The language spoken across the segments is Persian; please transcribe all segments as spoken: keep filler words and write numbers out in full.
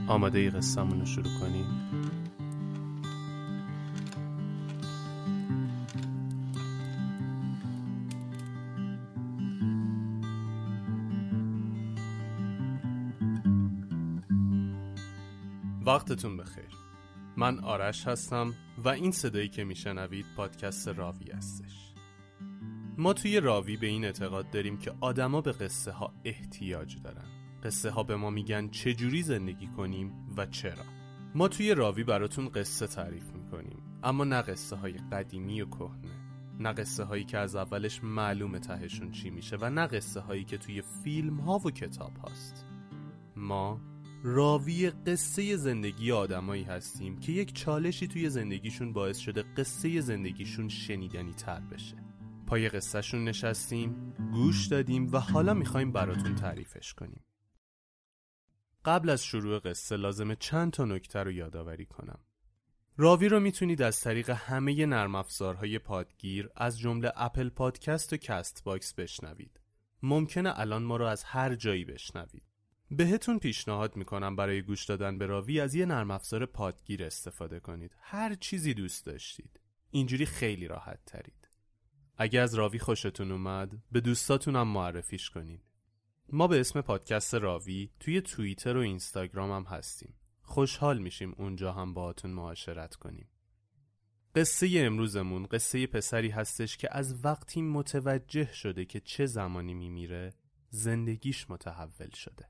آماده ای قصه‌مون رو شروع کنیم؟ وقتتون بخیر. من آرش هستم و این صدایی که میشنوید پادکست راوی هستش. ما توی راوی به این اعتقاد داریم که آدما به قصه ها احتیاج دارن. قصه ها به ما میگن چجوری زندگی کنیم و چرا. ما توی راوی براتون قصه تعریف میکنیم، اما نه قصه های قدیمی و کهنه، نه قصه هایی که از اولش معلومه تهشون چی میشه و نه قصه هایی که توی فیلم ها و کتاب هاست. ما راوی قصه زندگی آدمایی هستیم که یک چالشی توی زندگیشون باعث شده قصه زندگیشون شنیدنی تر بشه. پای قصه شون نشستیم، گوش دادیم و حالا میخوایم براتون تعریفش کنیم. قبل از شروع قصه لازمه چند تا نکته رو یادآوری کنم. راوی رو میتونید از طریق همه نرم افزارهای پادگیر از جمله اپل پادکست و کست باکس بشنوید. ممکنه الان ما رو از هر جایی بشنوید. بهتون پیشنهاد میکنم برای گوش دادن به راوی از یه نرم افزار پادگیر استفاده کنید. هر چیزی دوست داشتید. اینجوری خیلی راحت ترید. اگه از راوی خوشتون اومد، به دوستاتون هم معرفیش کنین. ما به اسم پادکست راوی توی توییتر و اینستاگرام هم هستیم. خوشحال میشیم اونجا هم باهاتون معاشرت کنیم. قصه امروزمون قصه پسری هستش که از وقتی متوجه شده که چه زمانی میمیره، زندگیش متحول شده.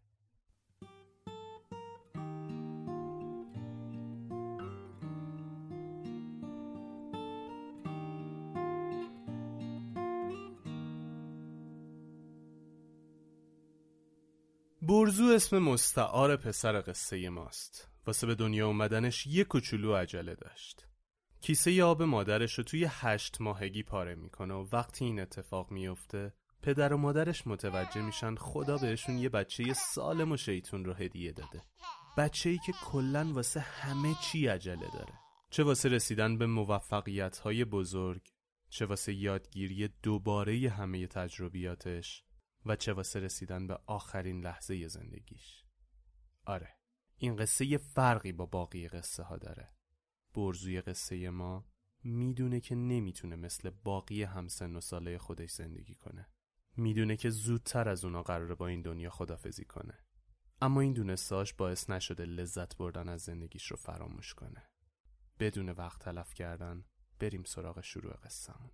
برزو اسم مستعار پسر قصه ماست. واسه به دنیا اومدنش یک کوچولو عجله داشت. کیسه آب مادرش رو توی هشت ماهگی پاره میکنه و وقتی این اتفاق میفته پدر و مادرش متوجه میشن خدا بهشون یه بچه سالم و شیطون رو هدیه داده. بچه‌ای که کلاً واسه همه چی عجله داره. چه واسه رسیدن به موفقیت‌های بزرگ، چه واسه یادگیری دوباره همه تجربیاتش و چه واسه رسیدن به آخرین لحظه زندگیش. آره، این قصه یه فرقی با باقی قصه ها داره. برزوی قصه ما میدونه که نمیتونه مثل باقی همسن و ساله خودش زندگی کنه. میدونه که زودتر از اونا قراره با این دنیا خدافزی کنه. اما این دونستاش باعث نشده لذت بردن از زندگیش رو فراموش کنه. بدون وقت تلف کردن بریم سراغ شروع قصه‌مون.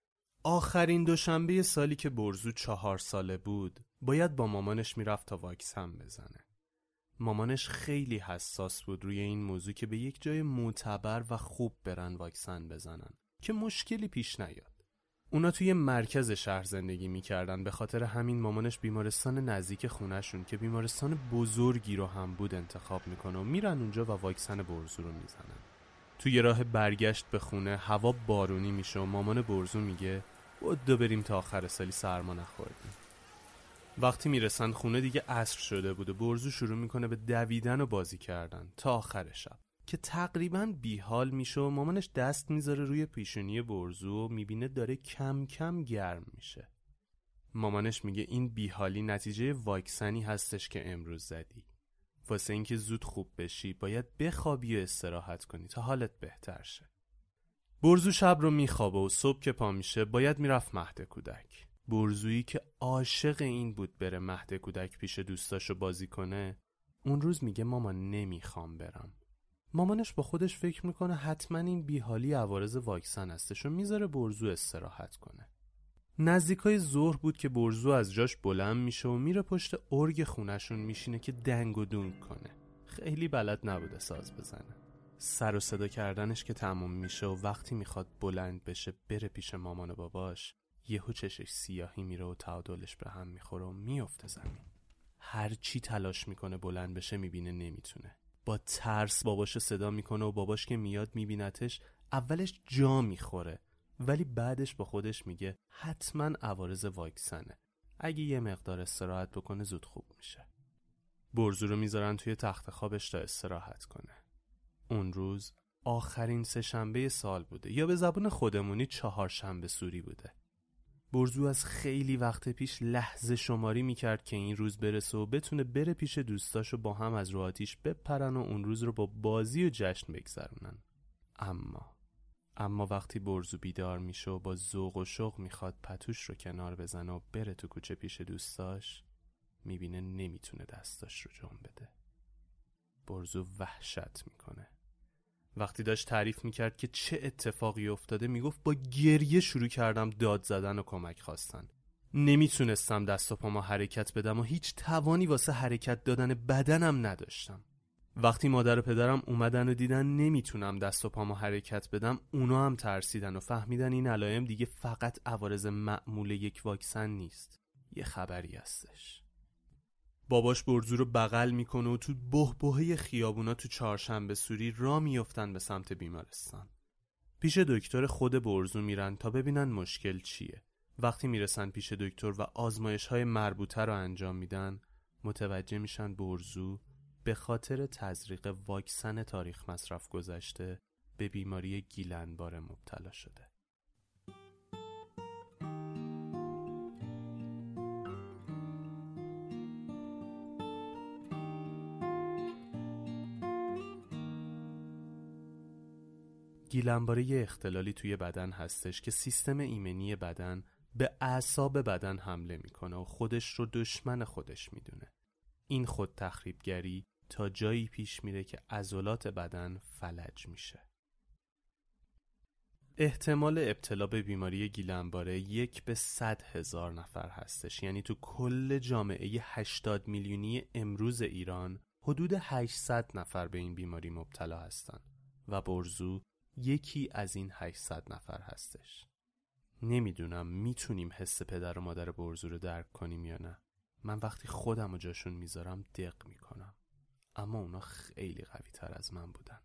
آخرین دوشنبه سالی که برزو چهار ساله بود باید با مامانش میرفت تا واکسن بزنه. مامانش خیلی حساس بود روی این موضوع که به یک جای معتبر و خوب برن واکسن بزنن که مشکلی پیش نیاد. اونا توی مرکز شهر زندگی میکردن، به خاطر همین مامانش بیمارستان نزدیک خونهشون که بیمارستان بزرگی رو هم بود انتخاب میکنه و میرن اونجا و واکسن برزو رو میزنن. توی راه برگشت به خونه هوا بارونی میشه و مامان برزو میگه بودو بریم تا آخر سالی سرما نخوردیم. وقتی میرسن خونه دیگه عصر شده بود و برزو شروع میکنه به دویدن و بازی کردن تا آخر شب که تقریبا بیحال میشه و مامانش دست میذاره روی پیشونی برزو و میبینه داره کم کم گرم میشه. مامانش میگه این بیحالی نتیجه واکسنی هستش که امروز زدی. واسه اینکه زود خوب بشی باید بخوابی و استراحت کنی تا حالت بهتر شه. برزو شب رو میخوابه و صبح که پا میشه باید میرفت مهد کودک. برزویی که عاشق این بود بره مهد کودک پیش دوستاشو بازی کنه، اون روز میگه مامان نمیخوام برم. مامانش با خودش فکر میکنه حتما این بیحالی عوارض واکسن هستش و میذاره برزو استراحت کنه. نزدیکای ظهر بود که برزو از جاش بلند میشه و میره پشت ارگ خونهشون میشینه که دنگ و دونگ کنه. خیلی بلد نبوده ساز بزنه. سر و صدا کردنش که تموم میشه و وقتی میخواد بلند بشه بره پیش مامان و باباش، یهو چشش سیاهی میره و تعادلش به هم میخوره و میفته زمین. هر چی تلاش میکنه بلند بشه میبینه نمیتونه. با ترس باباشو صدا میکنه و باباش که میاد میبینتش اولش جا میخوره، ولی بعدش با خودش میگه حتما عوارض واکسنه. اگه یه مقدار استراحت بکنه زود خوب میشه. برزو رو میذارن توی تخت خوابش تا استراحت کنه. اون روز آخرین سه شنبه سال بوده، یا به زبان خودمونی چهار شنبه سوری بوده. برزو از خیلی وقت پیش لحظه شماری میکرد که این روز برسه و بتونه بره پیش دوستاشو با هم از رو آتیش بپرن و اون روز رو با بازی و جشن بگذرونن. اما اما وقتی برزو بیدار میشه و با ذوق و شوق میخواد پتوش رو کنار بزنه و بره تو کوچه پیش دوستاش، میبینه نمیتونه دستاش رو جنب بده. برزو وحشت میکنه. وقتی داشت تعریف میکرد که چه اتفاقی افتاده، میگفت با گریه شروع کردم داد زدن و کمک خواستن. نمیتونستم دست و پامو حرکت بدم و هیچ توانی واسه حرکت دادن بدنم نداشتم. وقتی مادر و پدرم اومدن و دیدن نمیتونم دست و پامو حرکت بدم، اونا هم ترسیدن و فهمیدن این علائم دیگه فقط عوارض معمول یک واکسن نیست، یه خبری هستش. باباش برزو رو بغل میکنه و تو بحبوحه خیابونا تو چهارشنبه سوری راه میافتن به سمت بیمارستان. پیش دکتر خود برزو میرن تا ببینن مشکل چیه. وقتی میرسن پیش دکتر و آزمایش‌های مربوطه رو انجام میدن، متوجه میشن برزو به خاطر تزریق واکسن تاریخ مصرف گذشته به بیماری گیلنباره مبتلا شده. گیلنباره یه اختلالی توی بدن هستش که سیستم ایمنی بدن به اعصاب بدن حمله میکنه و خودش رو دشمن خودش میدونه. این خود تخریبگری تا جایی پیش میره که عضلات بدن فلج میشه. احتمال ابتلا به بیماری گیلنباره یک به صد هزار نفر هستش، یعنی تو کل جامعه هشتاد میلیونی امروز ایران حدود هشتصد نفر به این بیماری مبتلا هستن و برزو یکی از این هشتصد نفر هستش. نمیدونم میتونیم حس پدر و مادر برزو رو درک کنیم یا نه. من وقتی خودم رو جاشون میذارم دق میکنم، اما اونا خیلی قوی تر از من بودن.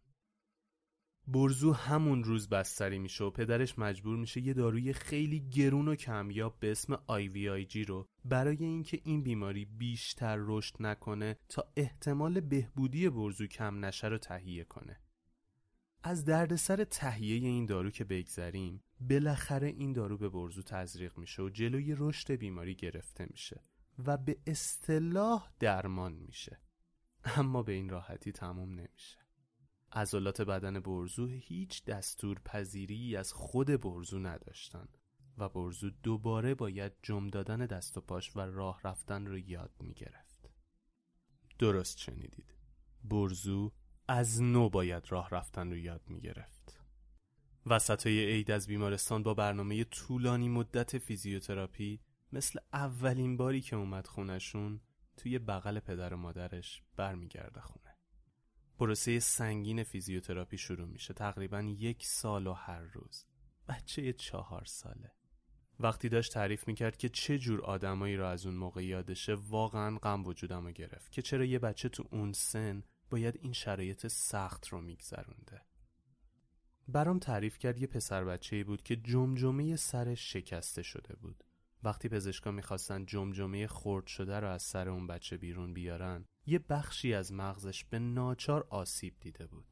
برزو همون روز بستری میشه و پدرش مجبور میشه یه داروی خیلی گرون و کمیاب به اسم آی وی آی جی رو برای اینکه این بیماری بیشتر رشد نکنه تا احتمال بهبودی برزو کم نشه رو تهیه کنه. از دردسر تهیه این دارو که بگذریم، بالاخره این دارو به برزو تزریق میشه و جلوی رشد بیماری گرفته میشه و به اصطلاح درمان میشه. اما به این راحتی تموم نمیشه. عضلات بدن برزو هیچ دستور پذیری از خود برزو نداشتن و برزو دوباره باید جم دادن دست و پاش و راه رفتن رو یاد میگرفت. درست شنیدید. برزو از نو باید راه رفتن رو یاد میگرفت. وسطای عید از بیمارستان با برنامه طولانی مدت فیزیوتراپی، مثل اولین باری که اومد خونشون، توی بغل پدر و مادرش برمیگرده خونه. پروسه سنگین فیزیوتراپی شروع میشه، تقریباً یک سال و هر روز. بچه چهار ساله. وقتی داشت تعریف میکرد که چه جور آدمایی رو از اون موقع یادشه، واقعاً غم وجودمو گرفت که چرا یه بچه تو اون سن باید این شرایط سخت رو میگذرونده. برام تعریف کرد یه پسر بچه‌ای بود که جمجمه سرش شکسته شده بود. وقتی پزشکا میخواستن جمجمه خرد شده رو از سر اون بچه بیرون بیارن، یه بخشی از مغزش به ناچار آسیب دیده بود.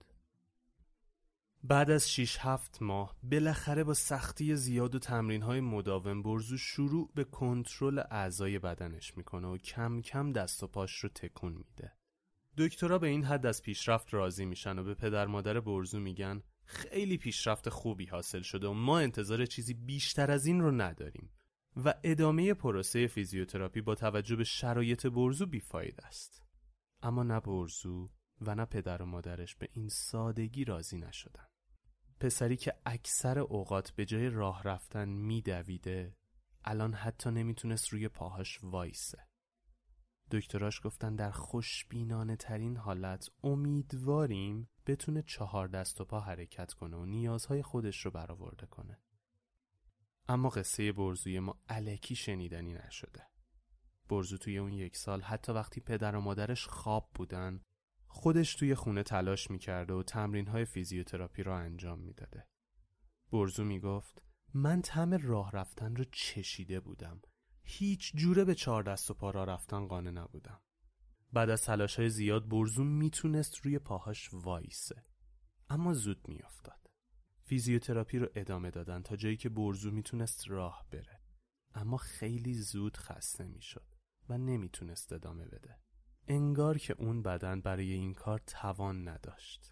بعد از شش هفت ماه بالاخره با سختی زیاد و تمرین‌های مداوم برزو شروع به کنترل اعضای بدنش میکنه و کم کم دست و پاش رو تکون میده. دکترها به این حد از پیشرفت راضی میشن و به پدر مادر برزو میگن خیلی پیشرفت خوبی حاصل شده و ما انتظار چیزی بیشتر از این رو نداریم و ادامه پروسه فیزیوتراپی با توجه به شرایط برزو بیفاید است. اما نه برزو و نه پدر و مادرش به این سادگی راضی نشدن. پسری که اکثر اوقات به جای راه رفتن میدویده، الان حتی نمیتونست روی پاهاش وایسه. دکتراش گفتن در خوشبینانه ترین حالت امیدواریم بتونه چهار دست و پا حرکت کنه و نیازهای خودش رو برآورده کنه. اما قصه برزوی ما الکی شنیدنی نشده. برزو توی اون یک سال حتی وقتی پدر و مادرش خواب بودن، خودش توی خونه تلاش میکرده و تمرین‌های فیزیوتراپی را انجام میداده. برزو میگفت من طعم راه رفتن رو چشیده بودم. هیچ جوره به چهار دست و پا راه رفتن قانع نبودم. بعد از تلاش‌های زیاد برزو میتونست روی پاهاش وایسه، اما زود میافتاد. فیزیوتراپی رو ادامه دادن تا جایی که برزو میتونست راه بره. اما خیلی زود خسته میشد و نمیتونست ادامه بده. انگار که اون بدن برای این کار توان نداشت.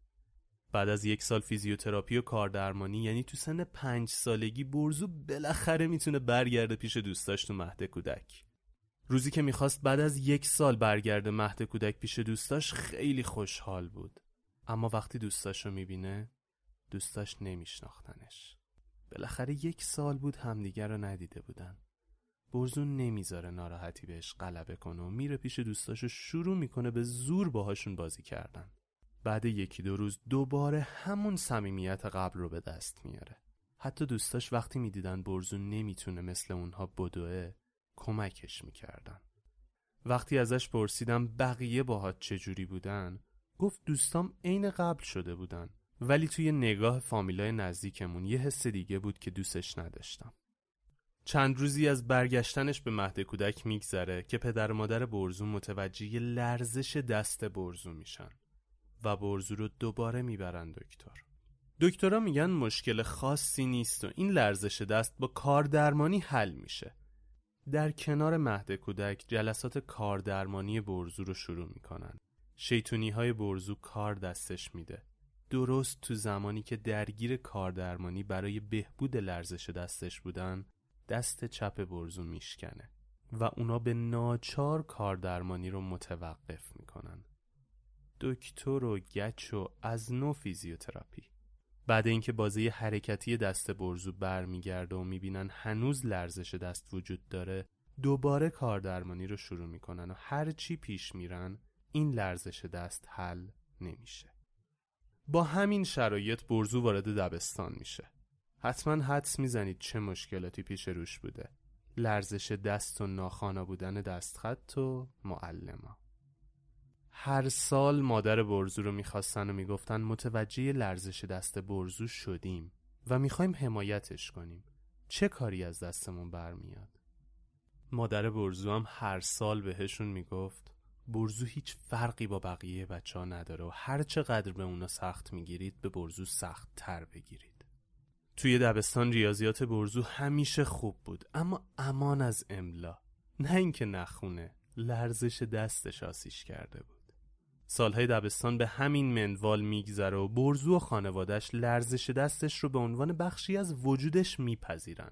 بعد از یک سال فیزیوتراپی و کاردرمانی، یعنی تو سن پنج سالگی، برزو بالاخره میتونه برگرده پیش دوستاش تو مهد کودک. روزی که میخواست بعد از یک سال برگرده مهد کودک پیش دوستاش خیلی خوشحال بود. اما وقتی دوستاشو میبینه، دوستاش نمیشناختنش. بالاخره یک سال بود همدیگر رو ندیده بودن. برزو نمیذاره ناراحتی بهش غلبه کنه و میره پیش دوستاشو شروع میکنه به زور باهاشون بازی کردن. بعد یکی دو روز دوباره همون صمیمیت قبل رو به دست میاره. حتی دوستاش وقتی میدیدن برزو نمیتونه مثل اونها بدوه، کمکش میکردن. وقتی ازش پرسیدم بقیه باهات چجوری بودن، گفت دوستام عین قبل شده بودن، ولی توی نگاه فامیلای نزدیکمون یه حس دیگه بود که دوستش نداشتم. چند روزی از برگشتنش به مهد کودک میگذره که پدر و مادر برزو متوجه لرزش دست برزو میشن و برزو رو دوباره میبرن دکتر. دکترها میگن مشکل خاصی نیست و این لرزش دست با کاردرمانی حل میشه. در کنار مهد کودک جلسات کاردرمانی برزو رو شروع میکنن. شیطونی های برزو کار دستش میده. درست تو زمانی که درگیر کاردرمانی برای بهبود لرزش دستش بودن، دست چپ برزو میشکنه و اونا به ناچار کاردرمانی رو متوقف میکنن. دکتر و گچ و از نو فیزیوتراپی. بعد اینکه بازه حرکتی دست برزو برمیگرده و میبینن هنوز لرزش دست وجود داره، دوباره کاردرمانی رو شروع میکنن و هر چی پیش میرن این لرزش دست حل نمیشه. با همین شرایط برزو وارد دبستان میشه. حتما حدس میزنید چه مشکلاتی پیش روش بوده. لرزش دست و ناخوانا بودن دستخط و معلما. هر سال مادر برزو رو میخواستن و میگفتن متوجه لرزش دست برزو شدیم و میخوایم حمایتش کنیم. چه کاری از دستمون برمیاد؟ مادر برزو هم هر سال بهشون میگفت برزو هیچ فرقی با بقیه بچه ها نداره و هر چقدر به اونا سخت میگیرید به برزو سخت تر بگیرید. توی دبستان ریاضیات برزو همیشه خوب بود، اما امان از املا. نه اینکه نخونه، لرزش دستش آسیش کرده بود. سالهای دبستان به همین منوال میگذره و برزو و خانوادش لرزش دستش رو به عنوان بخشی از وجودش میپذیرن.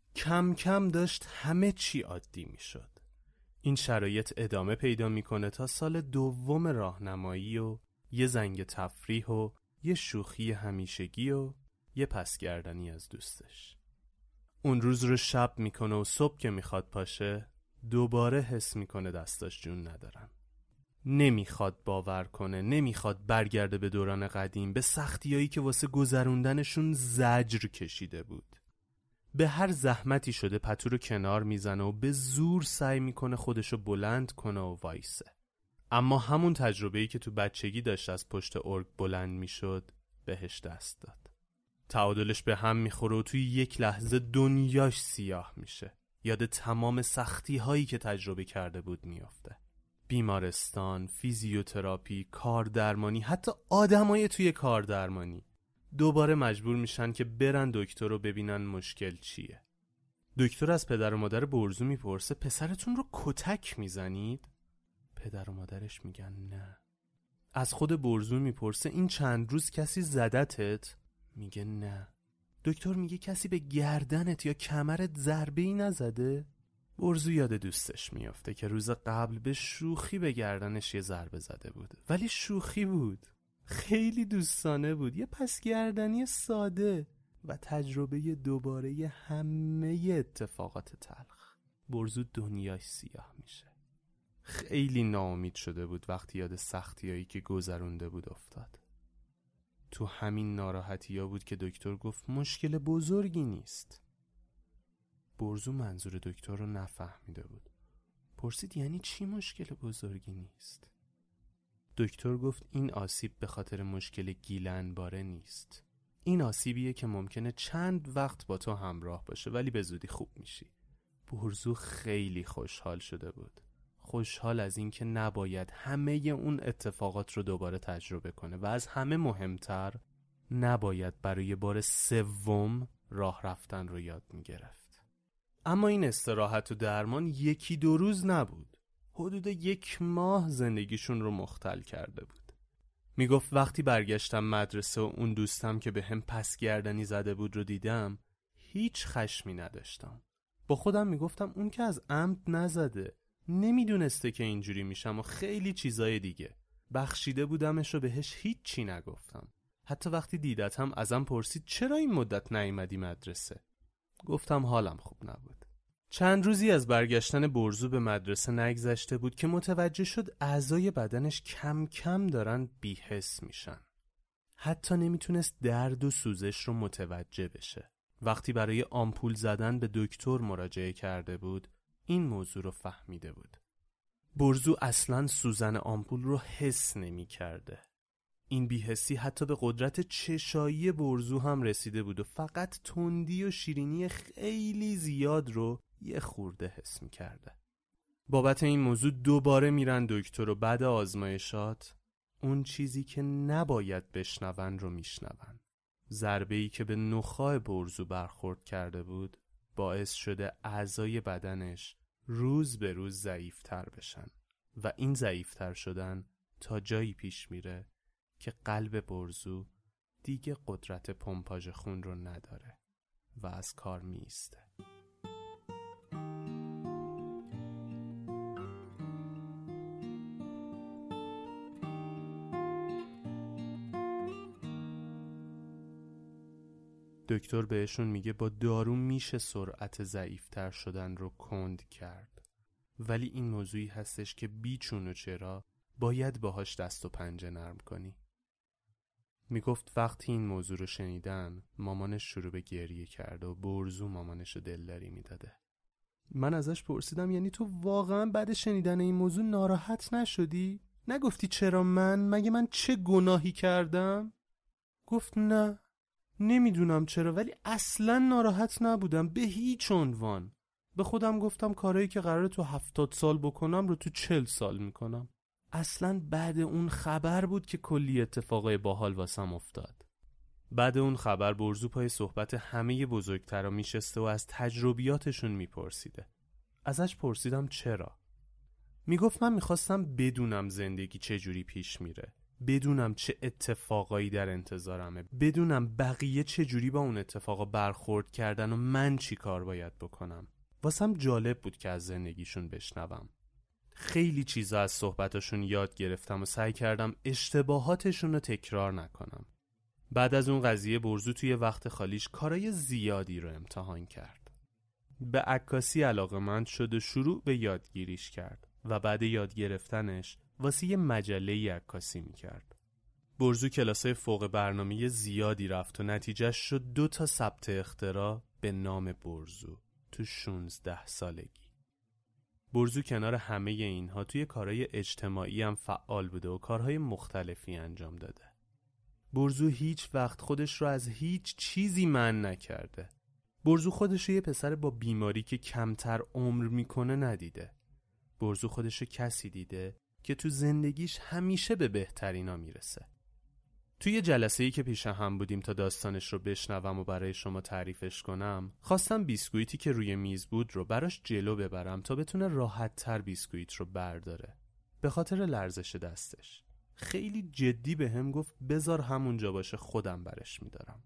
کم کم داشت همه چی عادی میشد. این شرایط ادامه پیدا میکنه تا سال دوم راهنمایی و یه زنگ تفریح و یه شوخی همیشگی و یه پسگردنی از دوستش. اون روز رو شب میکنه و صبح که میخواد پاشه دوباره حس میکنه دستاش جون ندارن. نمیخواد باور کنه، نمیخواد برگرده به دوران قدیم، به سختیایی که واسه گذروندنشون زجر کشیده بود. به هر زحمتی شده پتو رو کنار میزنه و به زور سعی میکنه خودشو بلند کنه و وایسه. اما همون تجربه‌ای که تو بچگی داشت از پشت ارگ بلند میشد بهش دست داد. تعادلش به هم میخوره و توی یک لحظه دنیاش سیاه میشه. یاد تمام سختی هایی که تجربه کرده بود میافته. بیمارستان، فیزیوتراپی، کاردرمانی، حتی آدمای توی کاردرمانی. دوباره مجبور میشن که برن دکتر رو ببینن مشکل چیه. دکتر از پدر و مادر برزو میپرسه پسرتون رو کتک میزنید؟ پدر و مادرش میگن نه. از خود برزو میپرسه این چند روز کسی زدتت؟ میگه نه. دکتر میگه کسی به گردنت یا کمرت ضربه‌ای نزده؟ برزو یاد دوستش میافته که روز قبل به شوخی به گردنش یه ضربه زده بود، ولی شوخی بود، خیلی دوستانه بود، یه پس گردنی ساده و تجربه دوباره همه اتفاقات تلخ. برزو دنیاش سیاه میشه. خیلی ناامید شده بود وقتی یاد سختیایی که گذرونده بود افتاد. تو همین ناراحتی‌ها بود که دکتر گفت مشکل بزرگی نیست. برزو منظور دکتر رو نفهمیده بود. پرسید یعنی چی مشکل بزرگی نیست؟ دکتر گفت این آسیب به خاطر مشکل گیلنباره نیست. این آسیبیه که ممکنه چند وقت با تو همراه باشه ولی به زودی خوب میشی. برزو خیلی خوشحال شده بود. خوشحال از این که نباید همه اون اتفاقات رو دوباره تجربه کنه و از همه مهمتر نباید برای بار سوم راه رفتن رو یاد میگرفت. اما این استراحت و درمان یکی دو روز نبود. حدود یک ماه زندگیشون رو مختل کرده بود. میگفت وقتی برگشتم مدرسه و اون دوستم که به هم پس گردنی زده بود رو دیدم، هیچ خشمی نداشتم. با خودم میگفتم اون که از عمد نزده، نمیدونسته که اینجوری میشم و خیلی چیزای دیگه. بخشیده بودمش و بهش هیچ چی نگفتم. حتی وقتی دیدتم ازم پرسید چرا این مدت نیومدی مدرسه؟ گفتم حالم خوب نبود. چند روزی از برگشتن برزو به مدرسه نگذشته بود که متوجه شد اعضای بدنش کم کم دارن بی‌حس میشن. حتی نمیتونست درد و سوزش رو متوجه بشه. وقتی برای آمپول زدن به دکتر مراجعه کرده بود، این موضوع رو فهمیده بود. برزو اصلاً سوزن آمپول رو حس نمی کرده. این بی‌حسی حتی به قدرت چشایی برزو هم رسیده بود و فقط تندی و شیرینی خیلی زیاد رو یه خورده حس می کرده. بابت این موضوع دوباره میرن دکتر و بعد آزمایشات اون چیزی که نباید بشنون رو میشنون. ضربه‌ای که به نخاع برزو برخورد کرده بود باعث شده اعضای بدنش روز به روز ضعیف‌تر بشن و این ضعیف‌تر شدن تا جایی پیش میره که قلب برزو دیگه قدرت پمپاژ خون رو نداره و از کار میسته. دکتر بهشون میگه با دارو میشه سرعت ضعیف‌تر شدن رو کند کرد، ولی این موضوعی هستش که بیچون و چرا باید باهاش دست و پنجه نرم کنی. میگفت وقتی این موضوع رو شنیدن مامانش شروع به گریه کرد و برزو مامانش رو دلداری میداده. من ازش پرسیدم یعنی تو واقعا بعد شنیدن این موضوع ناراحت نشدی؟ نگفتی چرا من؟ مگه من چه گناهی کردم؟ گفت نه نمیدونم چرا، ولی اصلا ناراحت نبودم به هیچ عنوان. به خودم گفتم کارهایی که قراره تو هفتاد سال بکنم رو تو چل سال میکنم. اصلا بعد اون خبر بود که کلی اتفاقای باحال واسم افتاد. بعد اون خبر برزو پای صحبت همه بزرگترا میشسته و از تجربیاتشون میپرسیده. ازش پرسیدم چرا؟ میگفت من میخواستم بدونم زندگی چه جوری پیش میره، بدونم چه اتفاقایی در انتظارمه، بدونم بقیه چه جوری با اون اتفاقا برخورد کردن و من چی کار باید بکنم. واسم جالب بود که از زندگیشون بشنوم. خیلی چیزا از صحبتاشون یاد گرفتم و سعی کردم اشتباهاتشون رو تکرار نکنم. بعد از اون قضیه برزو توی وقت خالیش کارای زیادی رو امتحان کرد. به عکاسی علاقه‌مند شد و شروع به یادگیریش کرد و بعد یاد گرفتنش واسه یه مجله عکاسی میکرد. برزو کلاسای فوق برنامه زیادی رفت و نتیجهش شد دو تا ثبت اختراع به نام برزو تو شانزده سالگی. برزو کنار همه اینها توی کارهای اجتماعی هم فعال بوده و کارهای مختلفی انجام داده. برزو هیچ وقت خودش رو از هیچ چیزی منع نکرده. برزو خودش رو یه پسر با بیماری که کمتر عمر میکنه ندیده. برزو خودش رو کسی دیده که تو زندگیش همیشه به بهترینا میرسه. توی جلسه‌ای که پیش هم بودیم تا داستانش رو بشنوم و برای شما تعریفش کنم، خواستم بیسکویتی که روی میز بود رو براش جلو ببرم تا بتونه راحت‌تر بیسکویت رو برداره. به خاطر لرزش دستش خیلی جدی به هم گفت بذار همونجا باشه، خودم برش میدارم.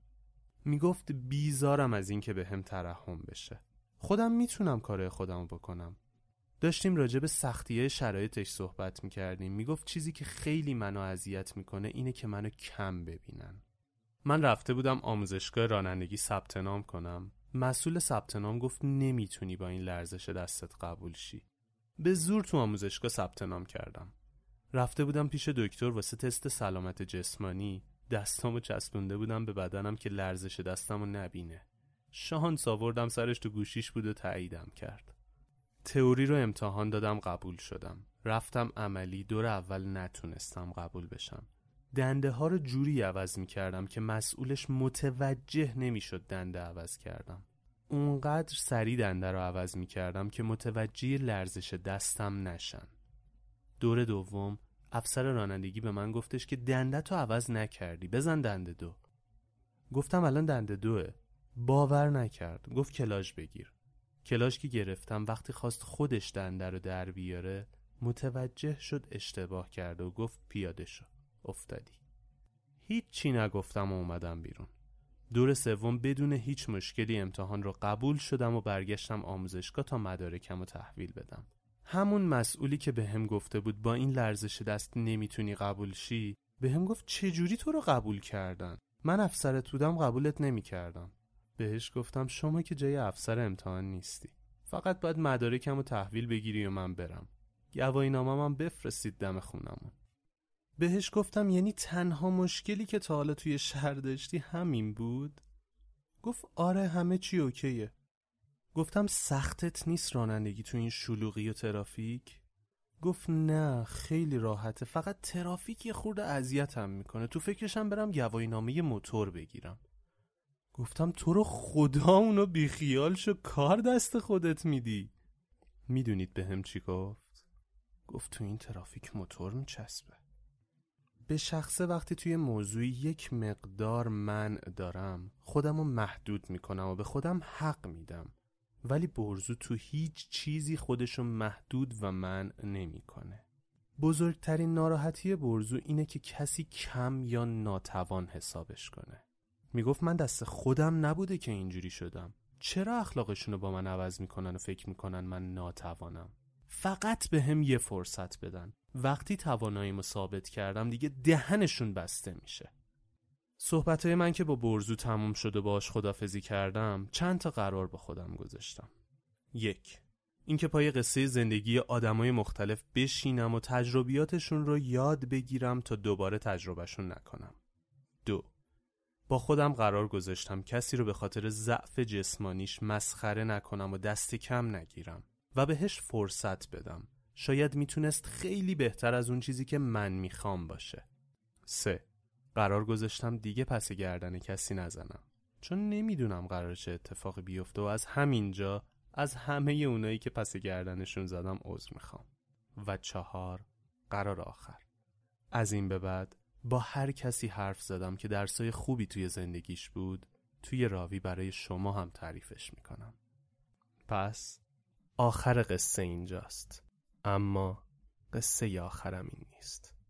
میگفت بیزارم از این که به هم ترحم بشه، خودم میتونم کارهای خودمو بکنم. داشتیم راجع به سختی‌های شرایطش صحبت می‌کردیم. میگفت چیزی که خیلی منو اذیت می‌کنه اینه که منو کم ببینن. من رفته بودم آموزشگاه رانندگی ثبت نام کنم. مسئول ثبت نام گفت نمیتونی با این لرزش دستت قبول شی. به زور تو آموزشگاه ثبت نام کردم. رفته بودم پیش دکتر واسه تست سلامت جسمانی. دستامو چسبونده بودم به بدنم که لرزش دستمو نبینه. شانس آوردم سرش تو گوشیش بود و تاییدم کرد. تئوری رو امتحان دادم، قبول شدم. رفتم عملی، دور اول نتونستم قبول بشم. دنده ها رو جوری عوض می کردم که مسئولش متوجه نمی شد دنده عوض کردم. اونقدر سریع دنده رو عوض می کردم که متوجه لرزش دستم نشن. دور دوم افسر رانندگی به من گفتش که دنده تو عوض نکردی، بزن دنده دو. گفتم الان دنده دوه. باور نکرد، گفت کلاژ بگیر. کلاش که گرفتم وقتی خواست خودش دنده رو در بیاره متوجه شد اشتباه کرده و گفت پیاده شو. افتادی. هیچ چی نگفتم و اومدم بیرون. دور سوم بدون هیچ مشکلی امتحان رو قبول شدم و برگشتم آموزشگاه تا مدارکم رو تحویل بدم. همون مسئولی که به هم گفته بود با این لرزش دست نمیتونی قبول شی به هم گفت چجوری تو رو قبول کردن؟ من افسرت بودم قبولت نمی کردم. بهش گفتم شما که جای افسر امتحان نیستی، فقط باید مدارکم رو تحویل بگیری و من برم. گواهی نامم هم بفرستید دم خونمون. بهش گفتم یعنی تنها مشکلی که تا حالا توی شهر داشتی همین بود؟ گفت آره همه چی اوکیه. گفتم سختت نیست رانندگی تو این شلوغی و ترافیک؟ گفت نه خیلی راحته، فقط ترافیک یه خورده اذیتم میکنه، تو فکرشم برم گواهی نامه موتور بگیرم. گفتم تو رو خدا اونو بیخیال شو، کار دست خودت میدی. میدونید به هم چی گفت؟ گفت تو این ترافیک موتور میچسبه. به شخصه وقتی توی موضوعی یک مقدار منع دارم خودمو محدود میکنم و به خودم حق میدم، ولی برزو تو هیچ چیزی خودشو محدود و منع نمیکنه. بزرگترین ناراحتی برزو اینه که کسی کم یا ناتوان حسابش کنه. میگفت من دست خودم نبوده که اینجوری شدم، چرا اخلاقشونو با من عوض میکنن و فکر میکنن من ناتوانم؟ فقط به هم یه فرصت بدن، وقتی تواناییمو ثابت کردم دیگه دهنشون بسته میشه. صحبتهای من که با برزو تموم شد و باهاش خدافزی کردم چند تا قرار با خودم گذاشتم. یک، اینکه پای قصه زندگی آدمای مختلف بشینم و تجربیاتشون رو یاد بگیرم تا دوباره تجربهشون نکنم. دو، با خودم قرار گذاشتم کسی رو به خاطر ضعف جسمانیش مسخره نکنم و دست کم نگیرم و بهش فرصت بدم. شاید میتونست خیلی بهتر از اون چیزی که من میخوام باشه. سه، قرار گذاشتم دیگه پس گردن کسی نزنم، چون نمیدونم قرار چه اتفاقی بیفته و از همینجا از همه اونایی که پس گردنشون زدم عذر میخوام. و چهار، قرار آخر، از این به بعد با هر کسی حرف زدم که درسای خوبی توی زندگیش بود توی راوی برای شما هم تعریفش میکنم. پس آخر قصه اینجاست، اما قصه آخرم این نیست.